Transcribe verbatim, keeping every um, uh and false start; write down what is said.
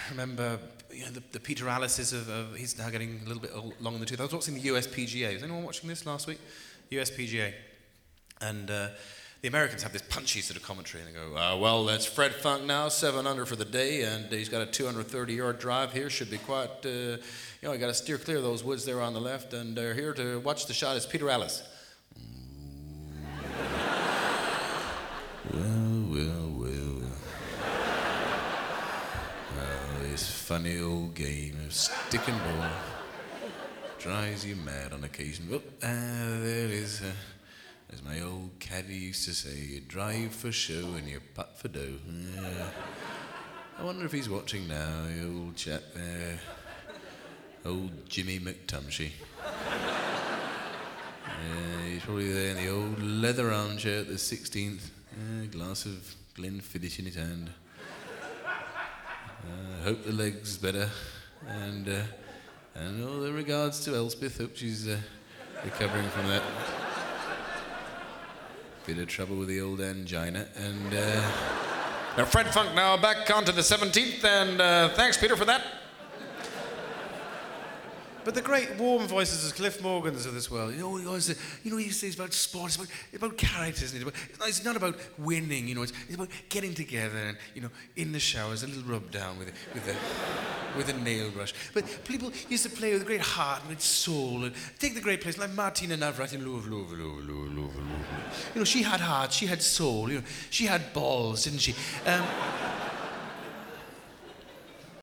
remember you know, the, the Peter Alice's of, of, he's now getting a little bit long in the tooth. I was watching the U S P G A. Was anyone watching this last week? U S P G A. And uh, the Americans have this punchy sort of commentary, and they go, uh, well, that's Fred Funk now, seven under for the day, and he's got a two hundred thirty yard drive here, should be quite, uh, you know, you got to steer clear of those woods there on the left, and uh, here to watch the shot is Peter Alice. Well, well, well. Well, this funny old game of stick and ball drives you mad on occasion. Oh, uh, there it is. Uh, as my old caddy used to say, you drive for show and you putt for dough. Uh, I wonder if he's watching now, the old chap there. Old Jimmy McTumshy. Uh, he's probably there in the old leather armchair at the sixteenth. A uh, glass of Glenfiddich in his hand. I uh, hope the leg's better. And, uh, and all the regards to Elspeth. Hope she's uh, recovering from that. Bit of trouble with the old angina. And uh, now Fred Funk now back onto the seventeenth. And uh, thanks, Peter, for that. But the great warm voices of Cliff Morgans of this world, you know, he always, you know, he says about sport, it's about, it's about characters, isn't it? It's not about winning, you know, it's, it's about getting together and, you know, in the showers, a little rub down with a, with a, with a nail brush. But people used to play with a great heart and great soul, and take the great players like Martina Navratilova, Lova, Lova, Lova, Lova, Lova. You know, she had heart, she had soul, you know, she had balls, didn't she? Um,